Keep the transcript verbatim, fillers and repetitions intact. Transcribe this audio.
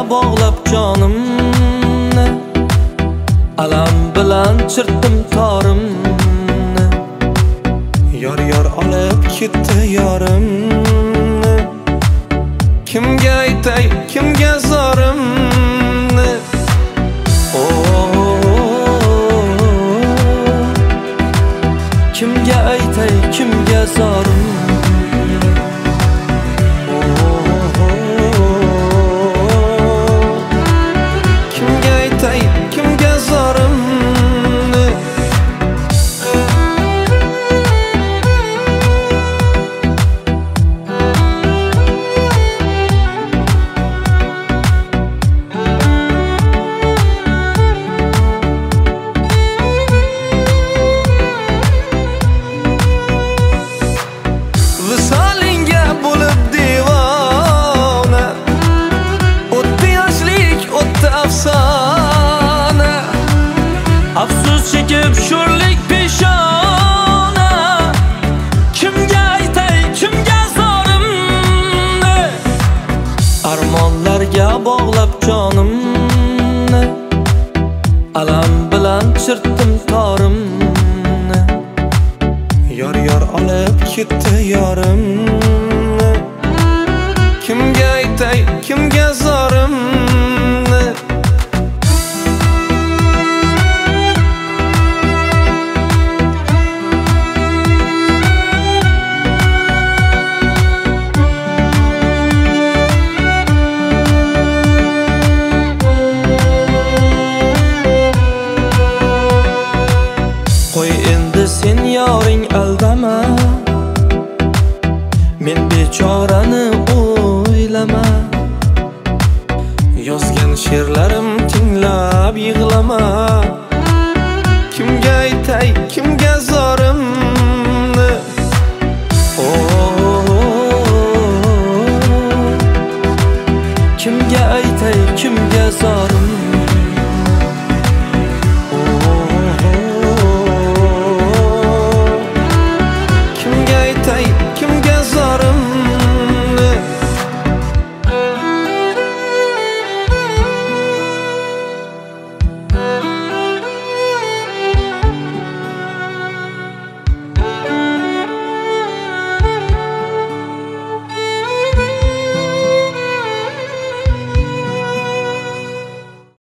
bog'lab jonimni, alam bilan chirtdim torimni. Yor yor olib ketdi yorimni, kimga aytay, kimga zorimni. Kimga aytay, kimga zorim. Kimga aytay, kimga zorim. Visolinga bo'lib devona, o'tdi yoshlik, o'tdi afsona. Afsus chekib sho'rlik peshona, kimga aytay, kimga zorimni. Armonlarga bog'lab jonimni, alam bilan chirtdim torimni. Yor yor olib ketdi yorimni, kimga aytay, kimga zorimni. Qo'y endi sen yoring aldama, men bechorani o'ylama. Yozgan she'rlarim tinglab yig'lama. Kimga aytay, kimga zorim.